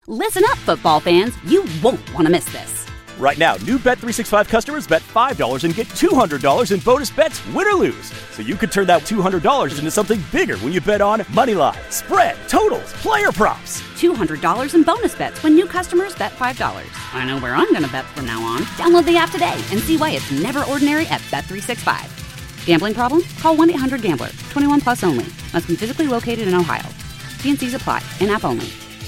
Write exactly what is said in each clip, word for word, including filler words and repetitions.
Listen up, football fans. You won't want to miss this. Right now, new Bet three sixty-five customers bet five dollars and get two hundred dollars in bonus bets, win or lose. So you could turn that two hundred dollars into something bigger when you bet on moneyline, spread, totals, player props. two hundred dollars in bonus bets when new customers bet five dollars. I know where I'm going to bet from now on. Download the app today and see why it's never ordinary at Bet three sixty-five. Gambling problem? Call one eight hundred gambler. twenty-one plus only. Must be physically located in Ohio. T and C's apply. In-app only.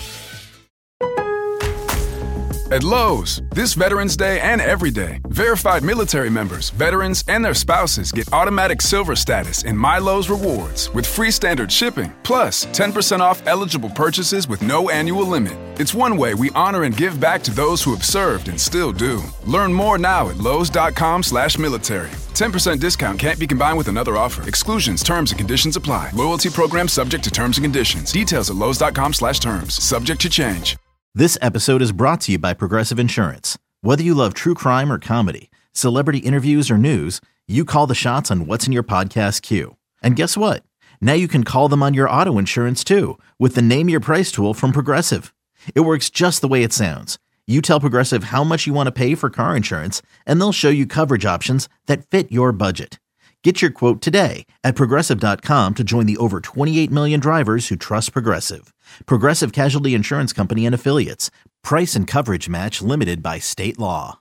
At Lowe's, this Veterans Day and every day, verified military members, veterans, and their spouses get automatic silver status in My Lowe's Rewards with free standard shipping, plus ten percent off eligible purchases with no annual limit. It's one way we honor and give back to those who have served and still do. Learn more now at lowes.com slash military. ten percent discount can't be combined with another offer. Exclusions, terms, and conditions apply. Loyalty program subject to terms and conditions. Details at lowes.com slash terms. Subject to change. This episode is brought to you by Progressive Insurance. Whether you love true crime or comedy, celebrity interviews or news, you call the shots on what's in your podcast queue. And guess what? Now you can call them on your auto insurance too with the Name Your Price tool from Progressive. It works just the way it sounds. You tell Progressive how much you want to pay for car insurance, and they'll show you coverage options that fit your budget. Get your quote today at Progressive dot com to join the over twenty-eight million drivers who trust Progressive. Progressive Casualty Insurance Company and Affiliates. Price and coverage match limited by state law.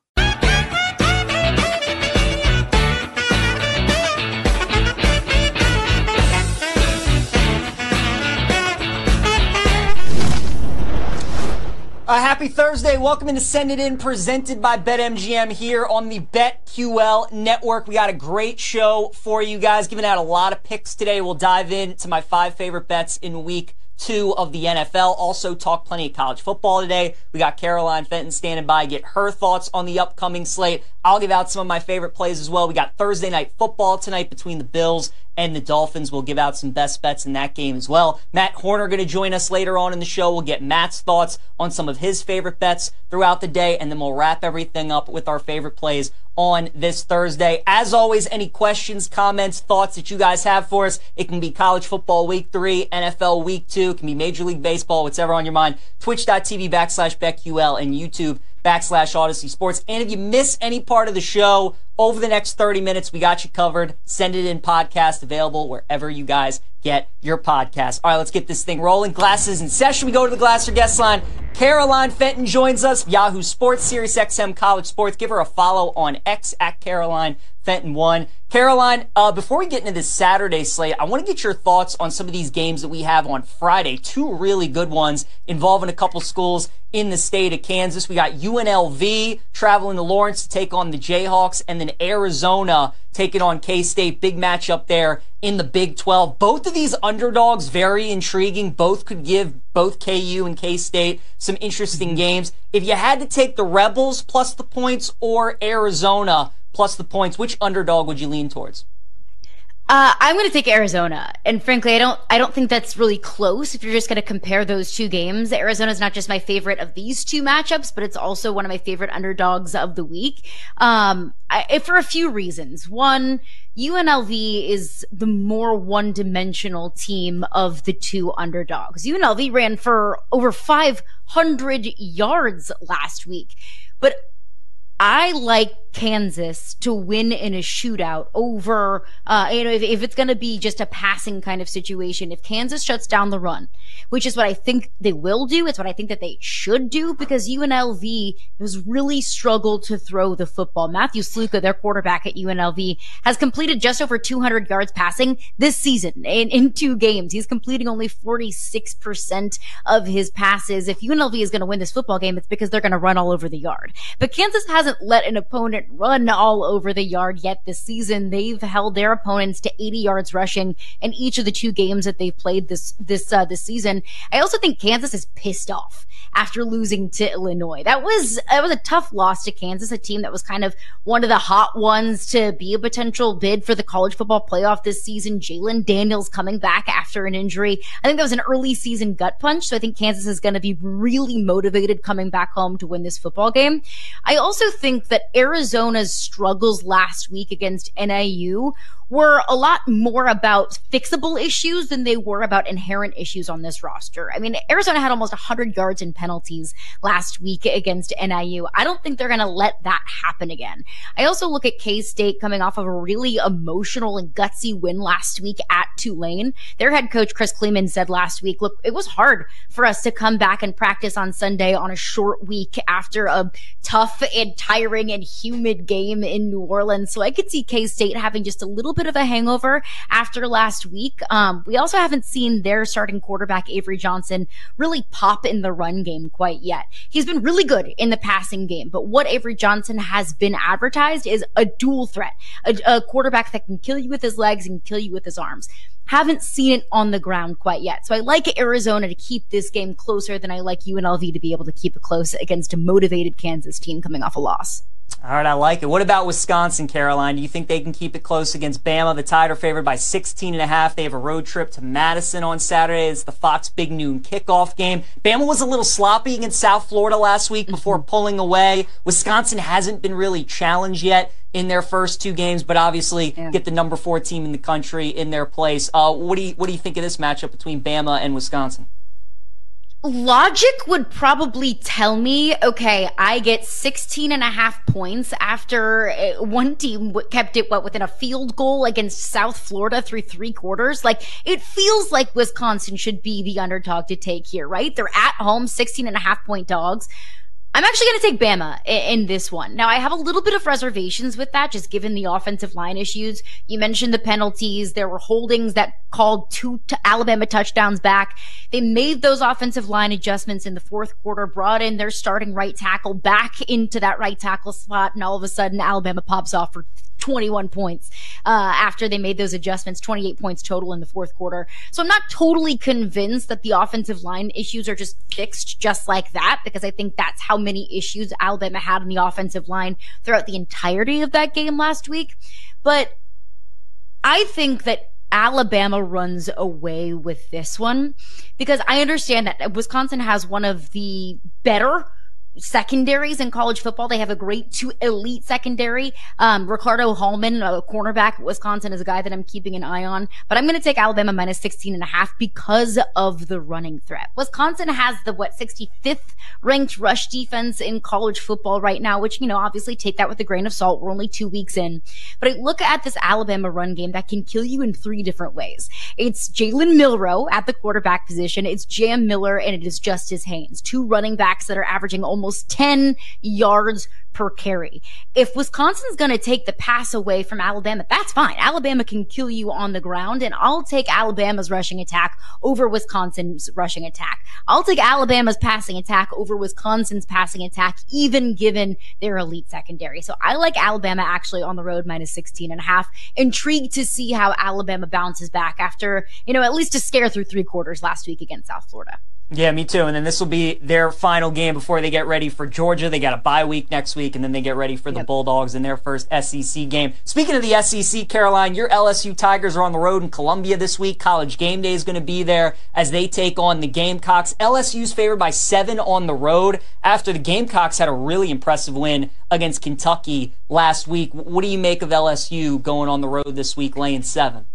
Uh, happy Thursday. Welcome into Send It In, presented by BetMGM here on the BetQL network. We got a great show for you guys, giving out a lot of picks today. We'll dive into my five favorite bets in week two of the N F L. Also talk plenty of college football today. We got Caroline Fenton standing by, get her thoughts on the upcoming slate. I'll give out some of my favorite plays as well. We got Thursday night football tonight between the Bills and the Dolphins. We'll give out some best bets in that game as well. Matt Horner going to join us later on in the show. We'll get Matt's thoughts on some of his favorite bets throughout the day, and then we'll wrap everything up with our favorite plays on this Thursday. As always, any questions, comments, thoughts that you guys have for us, it can be college football week three, N F L week two, it can be Major League Baseball, whatever on your mind. Twitch.tv backslash BetQL and YouTube backslash Odyssey Sports. And if you miss any part of the show over the next thirty minutes, we got you covered. Send It In podcast available wherever you guys get your podcast. All right, let's get this thing rolling. Glasses in session. We go to the Glasser guest line. Caroline Fenton joins us. Yahoo Sports, Sirius X M College Sports. Give her a follow on X at Caroline Fenton one. Caroline, uh, before we get into this Saturday slate, I want to get your thoughts on some of these games that we have on Friday. Two really good ones involving a couple schools in the state of Kansas. We got U N L V traveling to Lawrence to take on the Jayhawks, and then Arizona taking on K-State. Big matchup there in the Big twelve. Both of these underdogs, very intriguing. Both could give both K U and K-State some interesting games. If you had to take the Rebels plus the points or Arizona plus the points, which underdog would you lean towards? Uh, I'm going to take Arizona, and frankly, I don't. I don't think that's really close. If you're just going to compare those two games, Arizona is not just my favorite of these two matchups, but it's also one of my favorite underdogs of the week. Um, I, for a few reasons. One, U N L V is the more one-dimensional team of the two underdogs. U N L V ran for over five hundred yards last week, but I like Kansas to win in a shootout over, uh, you know, if, if it's going to be just a passing kind of situation, if Kansas shuts down the run, which is what I think they will do, it's what I think that they should do, because U N L V has really struggled to throw the football. Matthew Sluka, their quarterback at U N L V, has completed just over two hundred yards passing this season in, in two games. He's completing only forty-six percent of his passes. If U N L V is going to win this football game, it's because they're going to run all over the yard. But Kansas hasn't let an opponent run all over the yard yet this season. They've held their opponents to eighty yards rushing in each of the two games that they've played this this uh, this season. I also think Kansas is pissed off after losing to Illinois. That was that was a tough loss to Kansas, a team that was kind of one of the hot ones to be a potential bid for the college football playoff this season. Jalen Daniels coming back after an injury. I think that was an early season gut punch, so I think Kansas is going to be really motivated coming back home to win this football game. I also think that Arizona's struggles last week against N I U were a lot more about fixable issues than they were about inherent issues on this roster. I mean, Arizona had almost one hundred yards in penalties last week against N I U. I don't think they're going to let that happen again. I also look at K-State coming off of a really emotional and gutsy win last week at Tulane. Their head coach, Chris Kleeman, said last week, look, it was hard for us to come back and practice on Sunday on a short week after a tough and tiring and humid game in New Orleans. So I could see K-State having just a little bit of a hangover after last week. Um, we also haven't seen their starting quarterback, Avery Johnson, really pop in the run game quite yet. He's been really good in the passing game, but what Avery Johnson has been advertised is a dual threat, a, a quarterback that can kill you with his legs and kill you with his arms. Haven't seen it on the ground quite yet. So I like Arizona to keep this game closer than I like U N L V to be able to keep it close against a motivated Kansas team coming off a loss. All right, I like it. What about Wisconsin, Caroline? Do you think they can keep it close against Bama? The Tide are favored by sixteen and a half. They have a road trip to Madison on Saturday. It's the Fox Big Noon kickoff game. Bama was a little sloppy against South Florida last week before pulling away. Wisconsin hasn't been really challenged yet in their first two games, but obviously yeah. get the number four team in the country in their place. Uh, what do you what do you think of this matchup between Bama and Wisconsin? Logic would probably tell me, okay, I get sixteen and a half points after one team kept it what within a field goal against South Florida through three quarters. Like, it feels like Wisconsin should be the underdog to take here, right? They're at home, sixteen and a half point dogs. I'm actually going to take Bama in, in this one. Now, I have a little bit of reservations with that, just given the offensive line issues. You mentioned the penalties. There were holdings that called two t- Alabama touchdowns back. They made those offensive line adjustments in the fourth quarter, brought in their starting right tackle back into that right tackle spot, and all of a sudden, Alabama pops off for twenty-one points uh, after they made those adjustments, twenty-eight points total in the fourth quarter. So I'm not totally convinced that the offensive line issues are just fixed just like that, because I think that's how many issues Alabama had on the offensive line throughout the entirety of that game last week. But I think that Alabama runs away with this one, because I understand that Wisconsin has one of the better secondaries in college football. They have a great two elite secondary. Um, Ricardo Hallman, a cornerback at Wisconsin, is a guy that I'm keeping an eye on, but I'm going to take Alabama minus sixteen and a half because of the running threat. Wisconsin has the, what, sixty-fifth ranked rush defense in college football right now, which, you know, obviously take that with a grain of salt. We're only two weeks in, but I look at this Alabama run game that can kill you in three different ways. It's Jalen Milroe at the quarterback position. It's Jam Miller, and it is Justice Haynes, two running backs that are averaging almost almost ten yards per carry. If Wisconsin's going to take the pass away from Alabama, that's fine. Alabama can kill you on the ground, and I'll take Alabama's rushing attack over Wisconsin's rushing attack. I'll take Alabama's passing attack over Wisconsin's passing attack, even given their elite secondary. So I like Alabama actually on the road minus sixteen and a half. Intrigued to see how Alabama bounces back after, you know, at least a scare through three quarters last week against South Florida. Yeah, me too. And then this will be their final game before they get ready for Georgia. They got a bye week next week, and then they get ready for the yep. Bulldogs in their first S E C game. Speaking of the S E C, Caroline, your L S U Tigers are on the road in Columbia this week. College Game Day is going to be there as they take on the Gamecocks. L S U's favored by seven on the road after the Gamecocks had a really impressive win against Kentucky last week. What do you make of L S U going on the road this week, laying seven?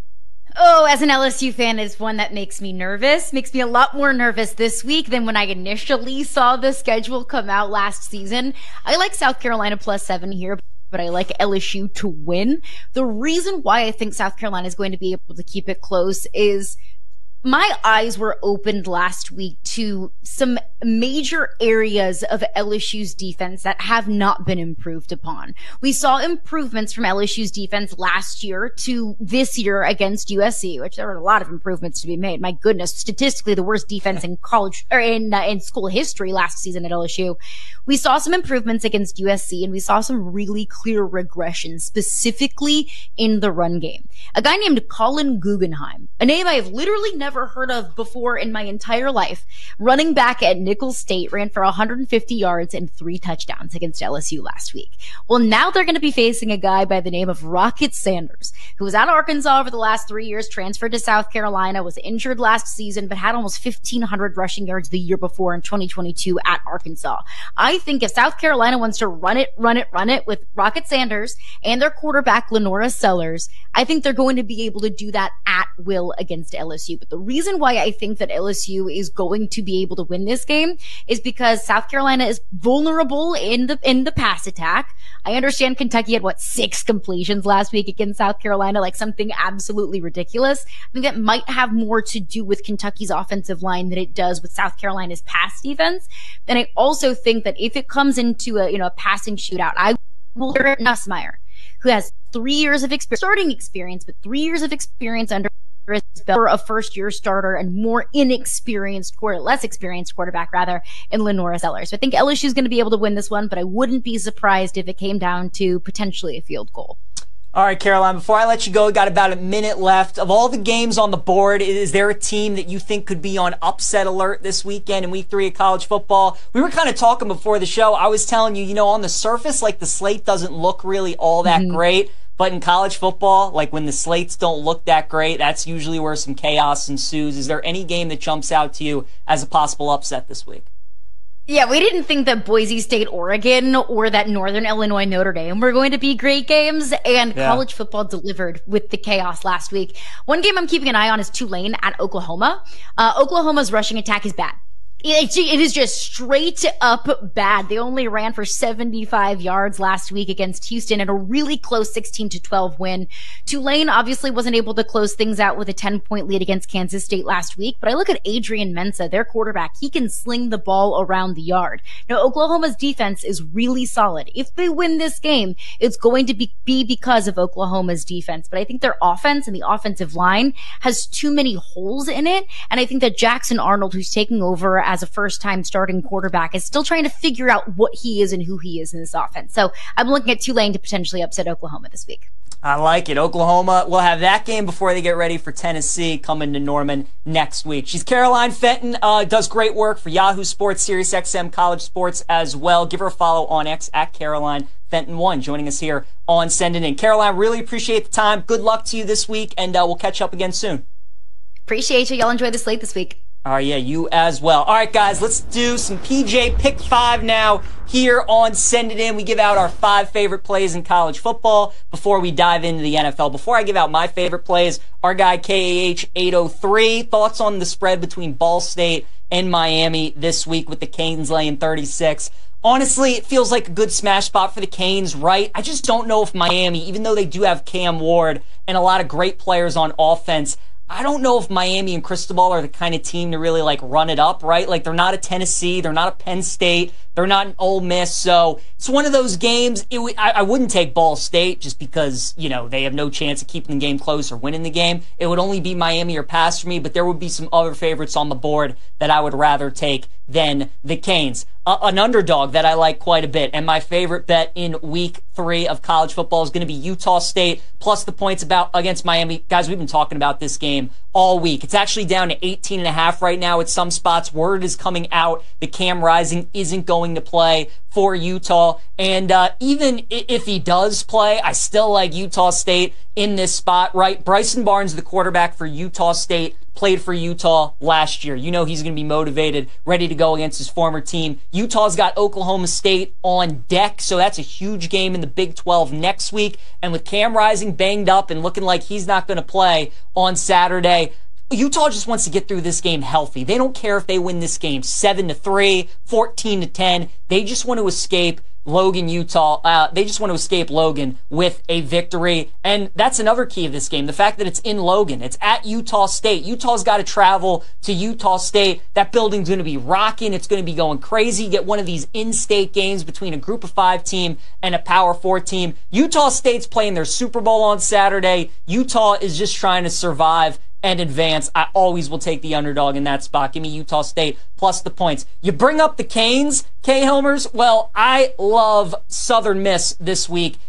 Oh, as an L S U fan, it's one that makes me nervous. Makes me a lot more nervous this week than when I initially saw the schedule come out last season. I like South Carolina plus seven here, but I like L S U to win. The reason why I think South Carolina is going to be able to keep it close is my eyes were opened last week to some major areas of L S U's defense that have not been improved upon. We saw improvements from L S U's defense last year to this year against U S C, which there were a lot of improvements to be made. My goodness, statistically the worst defense in college or in uh, in school history last season at L S U. We saw some improvements against U S C, and we saw some really clear regression, specifically in the run game. A guy named Colin Guggenheim, a name I have literally never never heard of before in my entire life. Running back at Nicholls State ran for one hundred fifty yards and three touchdowns against L S U last week. Well, now they're going to be facing a guy by the name of Rocket Sanders, who was out of Arkansas over the last three years, transferred to South Carolina, was injured last season, but had almost fifteen hundred rushing yards the year before in twenty twenty-two at Arkansas. I think if South Carolina wants to run it, run it, run it with Rocket Sanders and their quarterback, Lenora Sellers, I think they're going to be able to do that at will against L S U. But the reason why I think that L S U is going to be able to win this game is because South Carolina is vulnerable in the in the pass attack. I understand Kentucky had, what, six completions last week against South Carolina, like something absolutely ridiculous. I think that might have more to do with Kentucky's offensive line than it does with South Carolina's pass defense. And I also think that if it comes into a, you know, a passing shootout, I will hear it Nussmeier, who has three years of experience, starting experience, but three years of experience under his belt for a first-year starter and more inexperienced, or less experienced quarterback, rather, in Lenora Sellers. So I think L S U is going to be able to win this one, but I wouldn't be surprised if it came down to potentially a field goal. All right, Caroline, before I let you go, we got about a minute left. Of all the games on the board, is there a team that you think could be on upset alert this weekend in week three of college football? We were kind of talking before the show. I was telling you, you know, on the surface, like the slate doesn't look really all that mm-hmm. great. But in college football, like when the slates don't look that great, that's usually where some chaos ensues. Is there any game that jumps out to you as a possible upset this week? Yeah, we didn't think that Boise State, Oregon, or that Northern Illinois, Notre Dame were going to be great games, and yeah. college football delivered with the chaos last week. One game I'm keeping an eye on is Tulane at Oklahoma. Uh, Oklahoma's rushing attack is bad. It, it is just straight up bad. They only ran for seventy-five yards last week against Houston in a really close sixteen to twelve win. Tulane obviously wasn't able to close things out with a ten point lead against Kansas State last week, but I look at Adrian Mensah, their quarterback. He can sling the ball around the yard. Now, Oklahoma's defense is really solid. If they win this game, it's going to be, be because of Oklahoma's defense, but I think their offense and the offensive line has too many holes in it, and I think that Jackson Arnold, who's taking over as a first-time starting quarterback, is still trying to figure out what he is and who he is in this offense. So I'm looking at Tulane to potentially upset Oklahoma this week. I like it. Oklahoma will have that game before they get ready for Tennessee coming to Norman next week. She's Caroline Fenton, uh, does great work for Yahoo Sports, Sirius X M College Sports as well. Give her a follow on X at Caroline Fenton one, joining us here on Send It In. Caroline, really appreciate the time. Good luck to you this week, and uh, we'll catch up again soon. Appreciate you. Y'all enjoy the slate this week. All right, yeah, you as well. All right, guys, let's do some P J Pick five now here on Send It In. We give out our five favorite plays in college football before we dive into the N F L. Before I give out my favorite plays, our guy K A H eight oh three, thoughts on the spread between Ball State and Miami this week with the Canes laying thirty-six. Honestly, it feels like a good smash spot for the Canes, right? I just don't know if Miami, even though they do have Cam Ward and a lot of great players on offense, I don't know if Miami and Cristobal are the kind of team to really, like, run it up, right? Like, they're not a Tennessee, they're not a Penn State, they're not an Ole Miss, so it's one of those games. It w- I, I wouldn't take Ball State just because, you know, they have no chance of keeping the game close or winning the game. It would only be Miami or pass for me, but there would be some other favorites on the board that I would rather take than the Canes. Uh, an underdog that I like quite a bit, and my favorite bet in week three of college football is going to be Utah State plus the points about against Miami. Guys, we've been talking about this game all week. It's actually down to eighteen and a half right now at some spots. Word is coming out that Cam Rising isn't going to play for Utah, and uh, even if he does play, I still like Utah State in this spot, right? Bryson Barnes, the quarterback for Utah State, played for Utah last year. You know he's going to be motivated, ready to go against his former team. Utah's got Oklahoma State on deck, so that's a huge game in the Big twelve next week. And with Cam Rising banged up and looking like he's not going to play on Saturday, Utah just wants to get through this game healthy. They don't care if they win this game seven to three, fourteen to ten. They just want to escape Logan, Utah. Uh, they just want to escape Logan with a victory. And that's another key of this game, the fact that it's in Logan. It's at Utah State. Utah's got to travel to Utah State. That building's going to be rocking. It's going to be going crazy. You get one of these in-state games between a group of five team and a power four team. Utah State's playing their Super Bowl on Saturday. Utah is just trying to survive and advance. I always will take the underdog in that spot. Give me Utah State plus the points. You bring up the Canes, K. Helmers. Well, I love Southern Miss this week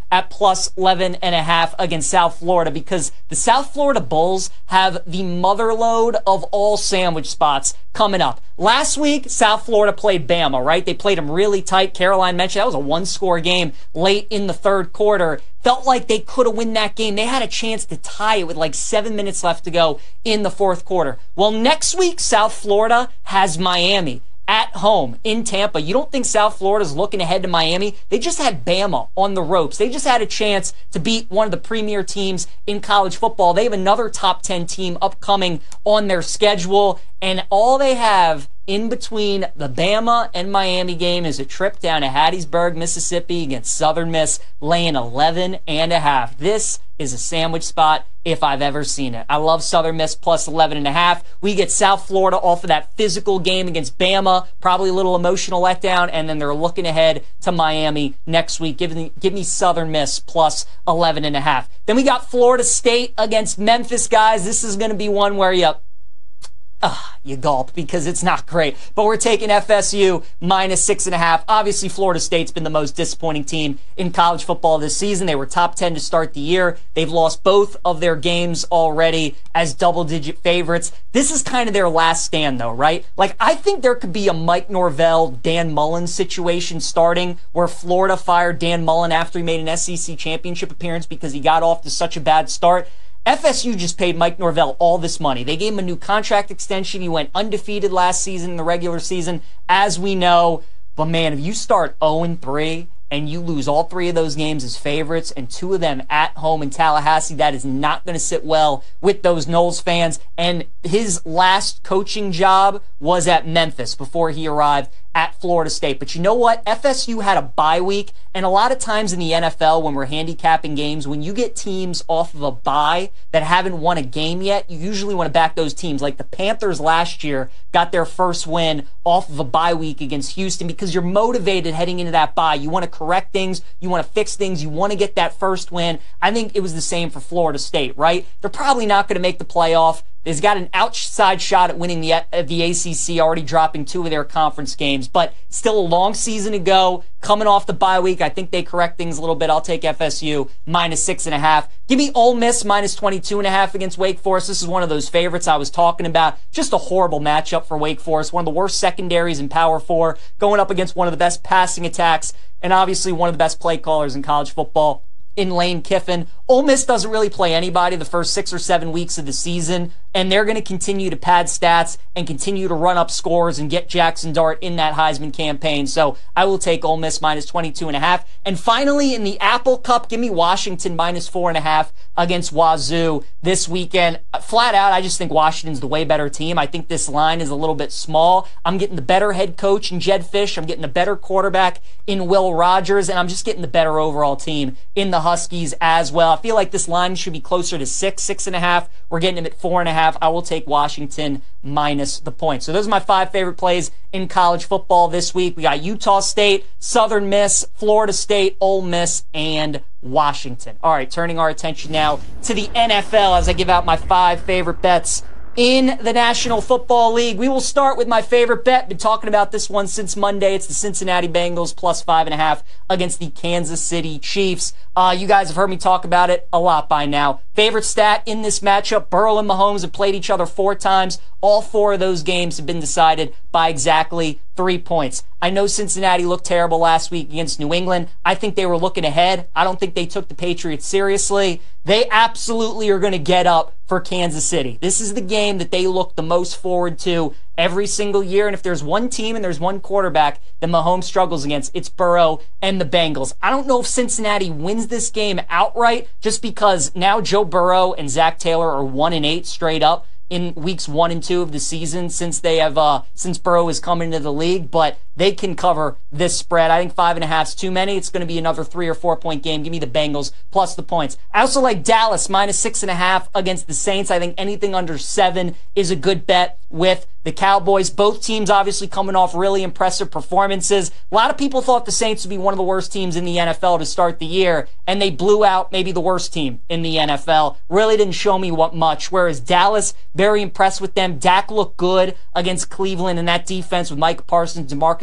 at plus eleven and a half against South Florida, because the South Florida Bulls have the motherload of all sandwich spots coming up. Last week, South Florida played Bama, right? They played them really tight. Caroline mentioned that was a one-score game late in the third quarter. Felt like they could have won that game. They had a chance to tie it with like seven minutes left to go in the fourth quarter. Well, next week, South Florida has Miami at home in Tampa. You don't think South Florida's looking ahead to Miami? They just had Bama on the ropes. They just had a chance to beat one of the premier teams in college football. They have another top ten team upcoming on their schedule, and all they have in between the Bama and Miami game is a trip down to Hattiesburg, Mississippi against Southern Miss, laying eleven and a half. This is a sandwich spot if I've ever seen it. I love Southern Miss plus eleven and a half. We get South Florida off of that physical game against Bama, probably a little emotional letdown, and then they're looking ahead to Miami next week. Give me, give me Southern Miss plus eleven and a half. Then we got Florida State against Memphis, guys. This is going to be one where you Ah, you gulp because it's not great. But we're taking F S U minus six and a half. Obviously, Florida State's been the most disappointing team in college football this season. They were top ten to start the year. They've lost both of their games already as double-digit favorites. This is kind of their last stand, though, right? Like, I think there could be a Mike Norvell, Dan Mullen situation starting where Florida fired Dan Mullen after he made an S E C championship appearance because he got off to such a bad start. F S U just paid Mike Norvell all this money. They gave him a new contract extension. He went undefeated last season in the regular season, as we know. But man, if you start oh and three and you lose all three of those games as favorites and two of them at home in Tallahassee, that is not going to sit well with those Noles fans. And his last coaching job was at Memphis before he arrived at Florida State. But you know what? F S U had a bye week, and a lot of times in the N F L when we're handicapping games, when you get teams off of a bye that haven't won a game yet, you usually want to back those teams. Like the Panthers last year got their first win off of a bye week against Houston because you're motivated heading into that bye. You want to correct things, you want to fix things, you want to get that first win. I think it was the same for Florida State, right? They're probably not going to make the playoff. They've got an outside shot at winning the, uh, the A C C, already dropping two of their conference games, but still a long season to go. Coming off the bye week, I think they correct things a little bit. I'll take F S U minus six and a half. Give me Ole Miss minus twenty-two and a half against Wake Forest. This is one of those favorites I was talking about. Just a horrible matchup for Wake Forest. One of the worst secondaries in Power Four, going up against one of the best passing attacks, and obviously one of the best play callers in college football in Lane Kiffin. Ole Miss doesn't really play anybody the first six or seven weeks of the season, and they're going to continue to pad stats and continue to run up scores and get Jackson Dart in that Heisman campaign. So I will take Ole Miss minus twenty-two and a half. And finally, in the Apple Cup, give me Washington minus four and a half against Wazoo this weekend. Flat out, I just think Washington's the way better team. I think this line is a little bit small. I'm getting the better head coach in Jed Fish. I'm getting the better quarterback in Will Rogers, and I'm just getting the better overall team in the Huskies as well. I feel like this line should be closer to six, six and a half. We're getting them at four and a half. I will take Washington minus the points. So those are my five favorite plays in college football this week. We got Utah State, Southern Miss, Florida State, Ole Miss, and Washington. All right, turning our attention now to the N F L as I give out my five favorite bets in the National Football League. We will start with my favorite bet. Been talking about this one since Monday. It's the Cincinnati Bengals plus five and a half against the Kansas City Chiefs. Uh, you guys have heard me talk about it a lot by now. Favorite stat in this matchup, Burrow and Mahomes have played each other four times. All four of those games have been decided by exactly three points. I know Cincinnati looked terrible last week against New England. I think they were looking ahead. I don't think they took the Patriots seriously. They absolutely are going to get up for Kansas City. This is the game that they look the most forward to every single year. And if there's one team and there's one quarterback that Mahomes struggles against, it's Burrow and the Bengals. I don't know if Cincinnati wins this game outright just because now Joe Burrow and Zach Taylor are one and eight straight up in weeks one and two of the season since they have uh since Burrow has come into the league, but they can cover this spread. I think five and a half is too many. It's going to be another three or four point game. Give me the Bengals plus the points. I also like Dallas minus six and a half against the Saints. I think anything under seven is a good bet with the Cowboys. Both teams obviously coming off really impressive performances. A lot of people thought the Saints would be one of the worst teams in the N F L to start the year, and they blew out maybe the worst team in the N F L. Really didn't show me what much, whereas Dallas, very impressed with them. Dak looked good against Cleveland, and that defense with Micah Parsons, DeMarcus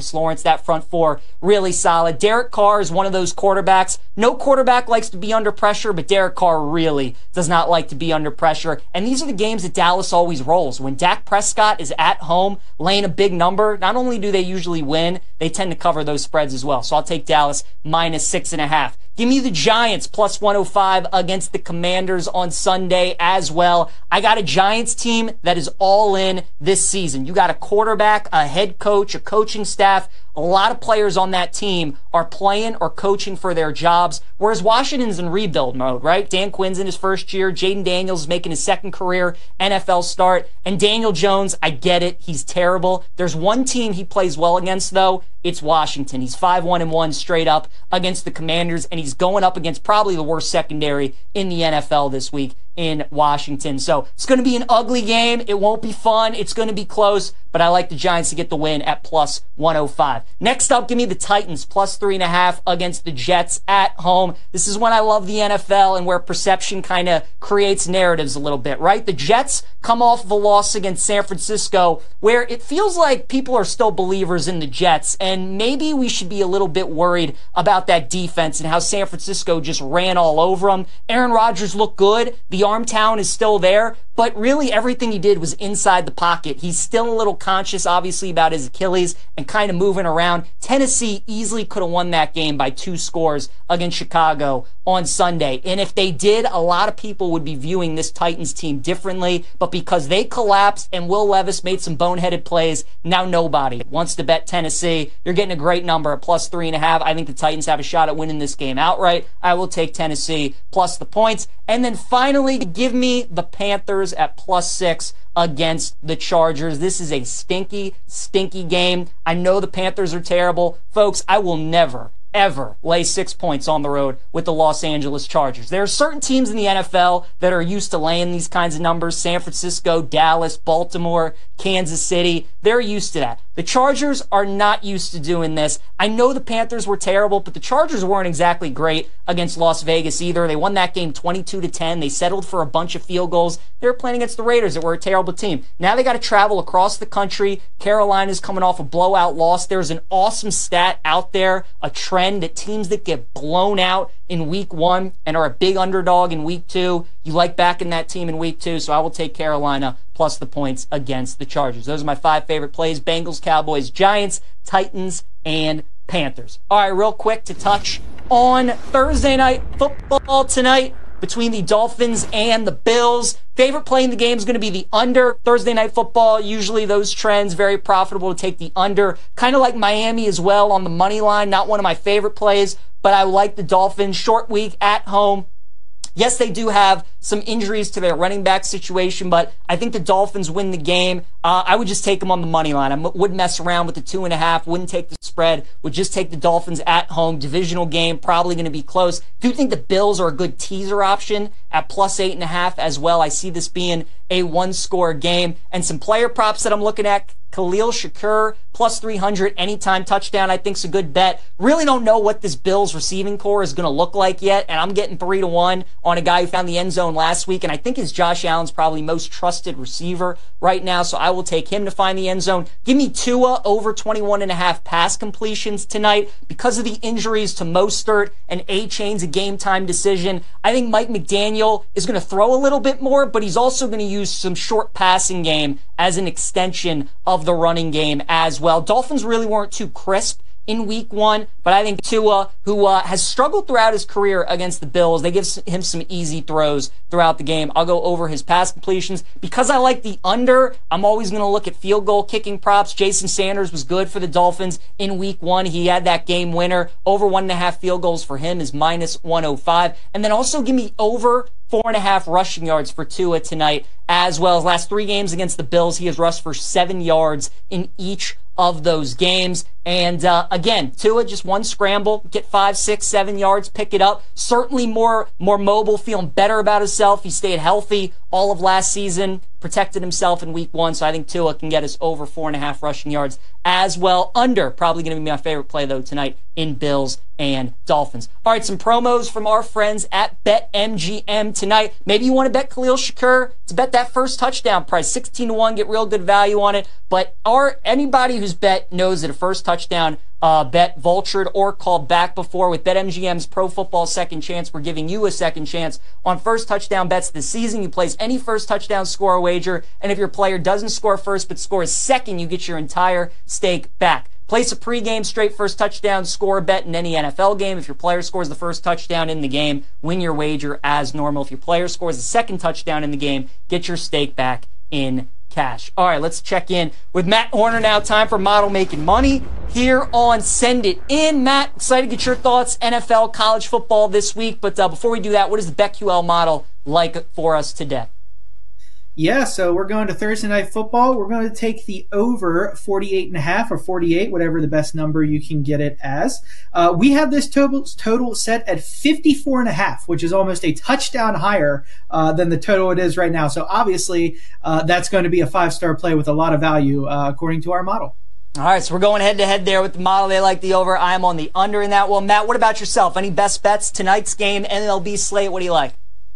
Demarcus Lawrence. That front four, really solid. Derek Carr is one of those quarterbacks. No quarterback likes to be under pressure, but Derek Carr really does not like to be under pressure. And these are the games that Dallas always rolls. When Dak Prescott is at home, laying a big number, not only do they usually win, they tend to cover those spreads as well. So I'll take Dallas minus six and a half. Give me the Giants plus one oh five against the Commanders on Sunday as well. I got a Giants team that is all in this season. You got a quarterback, a head coach, a coaching staff. A lot of players on that team are playing or coaching for their jobs, whereas Washington's in rebuild mode, right? Dan Quinn's in his first year. Jaden Daniels is making his second career N F L start. And Daniel Jones, I get it. He's terrible. There's one team he plays well against, though. It's Washington. He's five one and one straight up against the Commanders, and he's going up against probably the worst secondary in the N F L this week in Washington. So it's going to be an ugly game. It won't be fun. It's going to be close, but I like the Giants to get the win at plus one oh five. Next up, give me the Titans plus three and a half against the Jets at home. This is when I love the N F L and where perception kind of creates narratives a little bit, right? The Jets come off of a loss against San Francisco where it feels like people are still believers in the Jets, and maybe we should be a little bit worried about that defense and how San Francisco just ran all over them. Aaron Rodgers looked good. The arm talent is still there, but really everything he did was inside the pocket. He's still a little conscious, obviously, about his Achilles and kind of moving around. Tennessee easily could have won that game by two scores against Chicago on Sunday. And if they did, a lot of people would be viewing this Titans team differently. But because they collapsed and Will Levis made some boneheaded plays, now nobody wants to bet Tennessee. You're getting a great number at plus three and a half. I think the Titans have a shot at winning this game outright. I will take Tennessee plus the points. And then finally, give me the Panthers at plus six against the Chargers. This is a stinky, stinky game. I know the Panthers are terrible. Folks, I will never, ever lay six points on the road with the Los Angeles Chargers. There are certain teams in the N F L that are used to laying these kinds of numbers. San Francisco, Dallas, Baltimore, Kansas City. They're used to that. The Chargers are not used to doing this. I know the Panthers were terrible, but the Chargers weren't exactly great against Las Vegas either. They won that game twenty-two to ten. They settled for a bunch of field goals. They were playing against the Raiders that were a terrible team. Now they got to travel across the country. Carolina's coming off a blowout loss. There's an awesome stat out there, a trend that teams that get blown out in week one and are a big underdog in week two, you like backing that team in week two, so I will take Carolina plus the points against the Chargers. Those are my five favorite plays: Bengals, Cowboys, Giants, Titans, and Panthers. All right, real quick to touch on Thursday night football tonight between the Dolphins and the Bills. Favorite play in the game is going to be the under. Thursday night football, usually those trends, very profitable to take the under. Kind of like Miami as well on the money line. Not one of my favorite plays, but I like the Dolphins. Short week at home. Yes, they do have some injuries to their running back situation, but I think the Dolphins win the game. Uh, I would just take them on the money line. I m- wouldn't mess around with the two and a half, wouldn't take the spread, would just take the Dolphins at home. Divisional game, probably going to be close. Do think the Bills are a good teaser option at plus eight and a half as well. I see this being a one-score game. And some player props that I'm looking at: Khalil Shakur, plus three hundred, anytime touchdown, I think is a good bet. Really don't know what this Bills receiving core is going to look like yet, and I'm getting three to one on a guy who found the end zone last week, and I think is Josh Allen's probably most trusted receiver right now, so I will take him to find the end zone. Give me Tua over twenty-one and a half pass completions tonight. Because of the injuries to Mostert and A-Chain's a game-time decision, I think Mike McDaniel is going to throw a little bit more, but he's also going to use some short passing game as an extension of the running game as well. Dolphins really weren't too crisp in week one, but I think Tua, who uh, has struggled throughout his career against the Bills, they give him some easy throws throughout the game. I'll go over his pass completions. Because I like the under, I'm always going to look at field goal kicking props. Jason Sanders was good for the Dolphins in week one. He had that game winner. Over one and a half field goals for him is minus one oh five. And then also give me over four and a half rushing yards for Tua tonight, as well as last three games against the Bills. He has rushed for seven yards in each of those games. And uh, again, Tua, just one scramble, get five, six, seven yards, pick it up. Certainly more more mobile, feeling better about himself. He stayed healthy all of last season, protected himself in week one, so I think Tua can get us over four and a half rushing yards as well. Under, probably going to be my favorite play, though, tonight in Bills and Dolphins. All right, some promos from our friends at BetMGM tonight. Maybe you want to bet Khalil Shakur to bet that first touchdown price, sixteen to one, get real good value on it. But our anybody who's bet knows that a first touchdown touchdown uh, bet vultured or called back before. With BetMGM's Pro Football Second Chance, we're giving you a second chance on first touchdown bets this season. You place any first touchdown score wager, and if your player doesn't score first but scores second, you get your entire stake back. Place a pregame straight first touchdown score bet in any N F L game. If your player scores the first touchdown in the game, win your wager as normal. If your player scores the second touchdown in the game, get your stake back in cash. All right, let's check in with Matt Horner now. Time for Model Making Money here on Send It In. Matt, excited to get your thoughts, N F L, college football this week. But uh, before we do that, what is the BetQL model like for us today? Yeah, so we're going to Thursday Night Football. We're going to take the over forty-eight and a half or forty-eight, whatever the best number you can get it as. Uh, we have this total, total set at fifty-four and a half, which is almost a touchdown higher uh, than the total it is right now. So obviously, uh, that's going to be a five-star play with a lot of value, uh, according to our model. All right, so we're going head-to-head there with the model. They like the over. I am on the under in that one. Matt, what about yourself? Any best bets? Tonight's game, N L B slate, what do you like?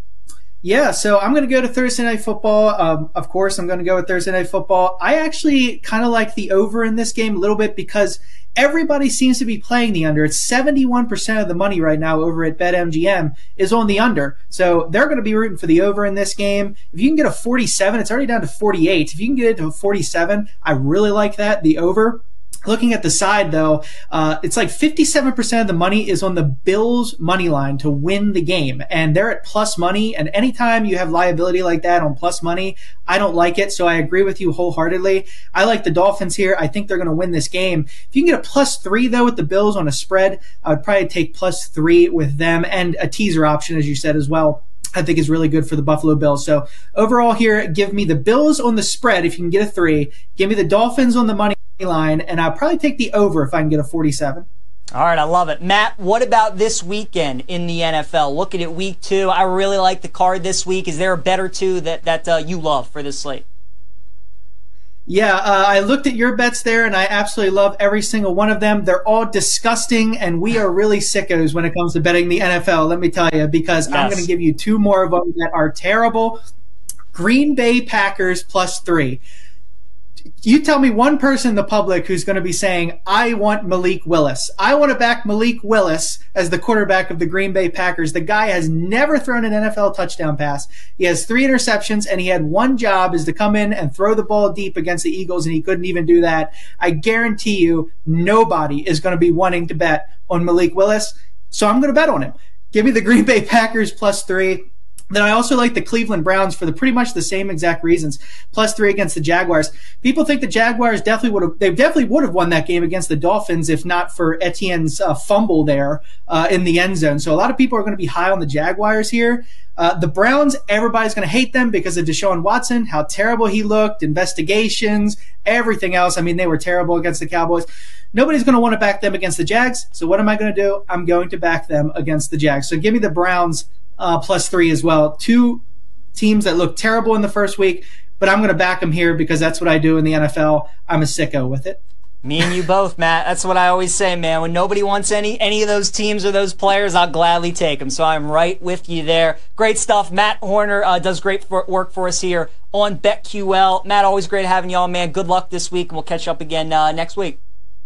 Yeah, so I'm going to go to Thursday Night Football. Um, of course, I'm going to go with Thursday Night Football. I actually kind of like the over in this game a little bit because everybody seems to be playing the under. It's seventy-one percent of the money right now over at BetMGM is on the under. So they're going to be rooting for the over in this game. If you can get a forty-seven, it's already down to forty-eight. If you can get it to a forty-seven, I really like that, the over. Looking at the side, though, uh, it's like fifty-seven percent of the money is on the Bills money line to win the game. And they're at plus money. And anytime you have liability like that on plus money, I don't like it. So I agree with you wholeheartedly. I like the Dolphins here. I think they're going to win this game. If you can get a plus three, though, with the Bills on a spread, I would probably take plus three with them and a teaser option, as you said, as well. I think is really good for the Buffalo Bills. So overall here, give me the Bills on the spread if you can get a three. Give me the Dolphins on the money line, and I'll probably take the over if I can get a forty-seven. All right, I love it. Matt, what about this weekend in the N F L? Looking at week two, I really like the card this week. Is there a bet or two that, that uh, you love for this slate? Yeah, uh, I looked at your bets there, and I absolutely love every single one of them. They're all disgusting, and we are really sickos when it comes to betting the N F L, let me tell you, because yes. I'm going to give you two more of them that are terrible. Green Bay Packers plus three. You tell me one person in the public who's going to be saying, I want Malik Willis. I want to back Malik Willis as the quarterback of the Green Bay Packers. The guy has never thrown an N F L touchdown pass. He has three interceptions, and he had one job is to come in and throw the ball deep against the Eagles, and he couldn't even do that. I guarantee you nobody is going to be wanting to bet on Malik Willis, so I'm going to bet on him. Give me the Green Bay Packers plus three. Then I also like the Cleveland Browns for the pretty much the same exact reasons. Plus three against the Jaguars. People think the Jaguars definitely would have, they definitely would have won that game against the Dolphins if not for Etienne's uh, fumble there uh, in the end zone. So a lot of people are going to be high on the Jaguars here. Uh, the Browns, everybody's going to hate them because of Deshaun Watson, how terrible he looked, investigations, everything else. I mean, they were terrible against the Cowboys. Nobody's going to want to back them against the Jags. So what am I going to do? I'm going to back them against the Jags. So give me the Browns Uh, plus three as well. Two teams that look terrible in the first week, but I'm going to back them here because that's what I do in the N F L. I'm a sicko with it. Me and you both, Matt. That's what I always say, man. When nobody wants any any of those teams or those players, I'll gladly take them. So I'm right with you there. Great stuff. Matt Horner uh, does great for, work for us here on BetQL. Matt, always great having you on, man. Good luck this week, and we'll catch up again uh, next week.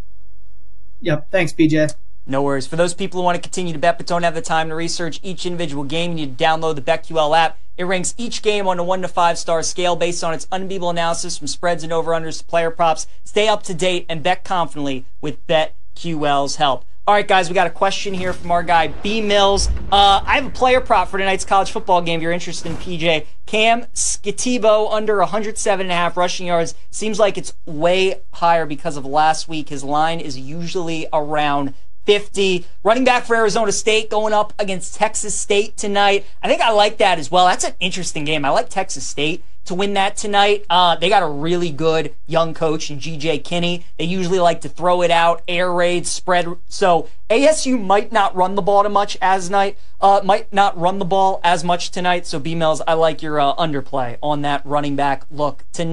Yep. Thanks, P J. No worries. For those people who want to continue to bet but don't have the time to research each individual game, you need to download the BetQL app. It ranks each game on a one to five star scale based on its unbeatable analysis from spreads and over-unders to player props. Stay up to date and bet confidently with BetQL's help. All right, guys, we got a question here from our guy, B. Mills. Uh, I have a player prop for tonight's college football game if you're interested in, P J. Cam Sketivo under one hundred seven and a half rushing yards. Seems like it's way higher because of last week. His line is usually around fifty. Running back for Arizona State going up against Texas State tonight. I think I like that as well. That's an interesting game. I like Texas State to win that tonight. Uh, they got a really good young coach in G J Kinney. They usually like to throw it out, air raids, spread. So A S U might not run the ball too much as night. Uh, might not run the ball as much tonight. So B Mills, I like your uh, underplay on that running back look tonight.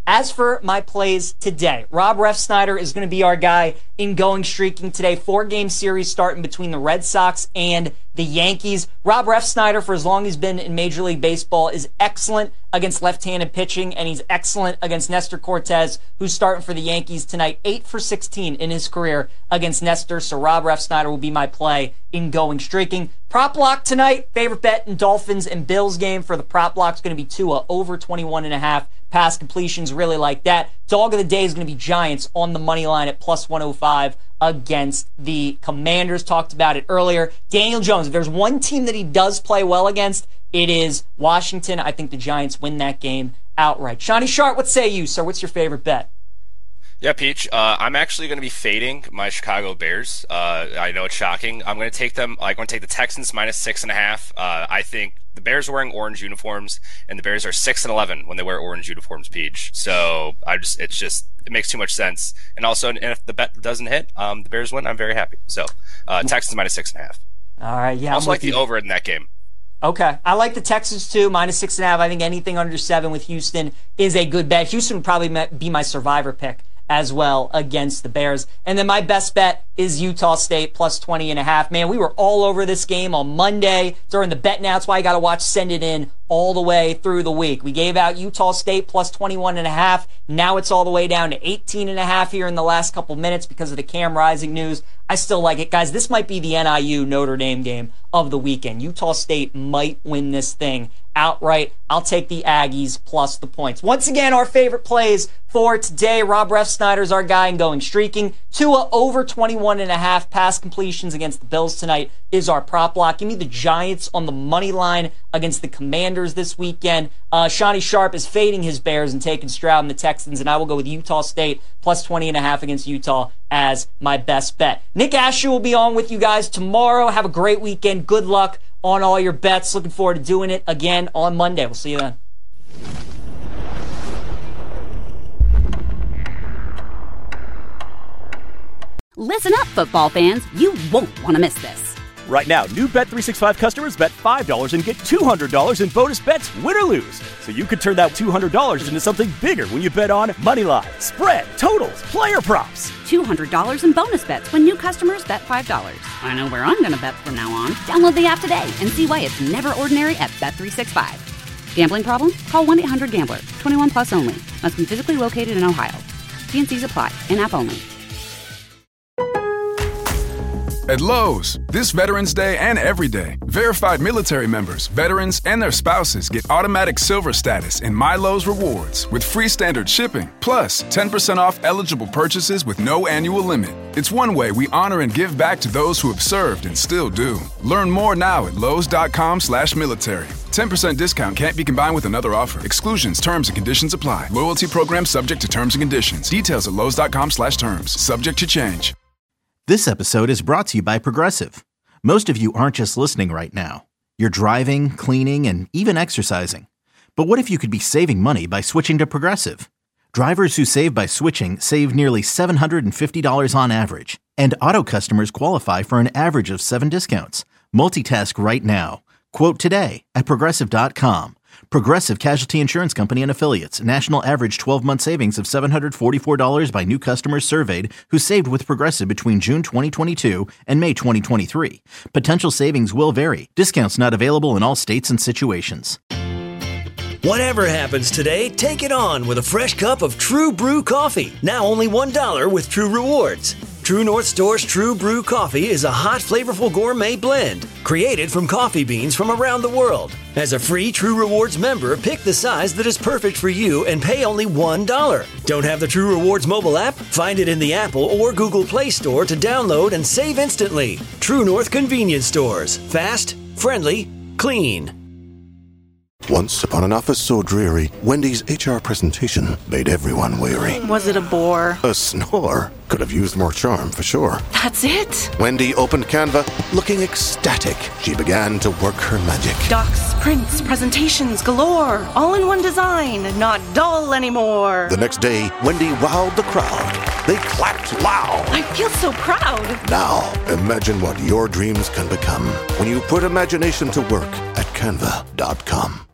As for my plays today, Rob Refsnyder is going to be our guy in going streaking today. Four-game series starting between the Red Sox and the Yankees. Rob Refsnyder, for as long as he's been in Major League Baseball, is excellent against left-handed pitching, and he's excellent against Nestor Cortez, who's starting for the Yankees tonight. eight for sixteen in his career against Nestor, so Rob Refsnyder will be my play in going streaking. Prop lock tonight, favorite bet in Dolphins and Bills game for the prop lock is going to be Tua over twenty-one and a half. Pass completions, really like that. Dog of the day is going to be Giants on the money line at plus one oh five against the Commanders. Talked about it earlier. Daniel Jones, if there's one team that he does play well against, it is Washington. I think the Giants win that game outright. Shawnee Sharp, what say you, sir? What's your favorite bet? Yeah, Peach, uh, I'm actually going to be fading my Chicago Bears. Uh, I know it's shocking. I'm going to take them. I'm going to take the Texans minus six and a half. Uh, I think the Bears are wearing orange uniforms, and the Bears are six and eleven when they wear orange uniforms, Peach. So I just, it's just, it makes too much sense. And also, and if the bet doesn't hit, um, the Bears win, I'm very happy. So uh, Texans minus six and a half. All right, yeah. Also I'm like the you. over in that game. Okay. I like the Texans too, minus six and a half. I think anything under seven with Houston is a good bet. Houston would probably be my survivor pick as well against the Bears. And then my best bet is Utah State plus twenty and a half. Man, we were all over this game on Monday during the bet now. That's why you got to watch Send It In all the way through the week. We gave out Utah State plus twenty-one and a half. Now it's all the way down to eighteen and a half here in the last couple minutes because of the Cam Rising news. I still like it. Guys, this might be the N I U Notre Dame game of the weekend. Utah State might win this thing outright. I'll take the Aggies plus the points. Once again, our favorite plays for today. Rob Refsnyder's our guy in going streaking. Tua over twenty-one and a half pass completions against the Bills tonight is our prop lock. Give me the Giants on the money line against the Commanders this weekend. Uh, Shawnee Sharp is fading his Bears and taking Stroud and the Texans, and I will go with Utah State plus twenty and a half against Utah as my best bet. Nick Asher will be on with you guys tomorrow. Have a great weekend. Good luck on all your bets. Looking forward to doing it again on Monday. We'll see you then. Listen up, football fans. You won't want to miss this. Right now, new Bet three sixty-five customers bet five dollars and get two hundred dollars in bonus bets, win or lose. So you could turn that two hundred dollars into something bigger when you bet on moneyline, spread, totals, player props. two hundred dollars in bonus bets when new customers bet five dollars. I know where I'm going to bet from now on. Download the app today and see why it's never ordinary at Bet three sixty-five. Gambling problem? Call one eight hundred gambler. twenty-one plus only. Must be physically located in Ohio. T and C's apply. In-app only. At Lowe's, this Veterans Day and every day, verified military members, veterans, and their spouses get automatic silver status in My Lowe's Rewards with free standard shipping, plus ten percent off eligible purchases with no annual limit. It's one way we honor and give back to those who have served and still do. Learn more now at lowes.com slash military. ten percent discount can't be combined with another offer. Exclusions, terms, and conditions apply. Loyalty program subject to terms and conditions. Details at lowes.com slash terms. Subject to change. This episode is brought to you by Progressive. Most of you aren't just listening right now. You're driving, cleaning, and even exercising. But what if you could be saving money by switching to Progressive? Drivers who save by switching save nearly seven hundred fifty dollars on average. And auto customers qualify for an average of seven discounts. Multitask right now. Quote today at Progressive dot com. Progressive Casualty Insurance Company and Affiliates. National average twelve-month savings of seven hundred forty-four dollars by new customers surveyed who saved with Progressive between June twenty twenty-two and May twenty twenty-three. Potential savings will vary. Discounts not available in all states and situations. Whatever happens today, take it on with a fresh cup of True Brew coffee. Now only one dollar with True Rewards. True North Store's True Brew coffee is a hot, flavorful gourmet blend created from coffee beans from around the world. As a free True Rewards member, pick the size that is perfect for you and pay only one dollar. Don't have the True Rewards mobile app? Find it in the Apple or Google Play Store to download and save instantly. True North Convenience Stores. Fast, friendly, clean. Once upon an office so dreary, Wendy's H R presentation made everyone weary. Was it a bore? A snore. Could have used more charm, for sure. That's it? Wendy opened Canva, looking ecstatic. She began to work her magic. Docs, prints, presentations galore. All in one design, not dull anymore. The next day, Wendy wowed the crowd. They clapped loud. I feel so proud. Now, imagine what your dreams can become when you put imagination to work at canva dot com.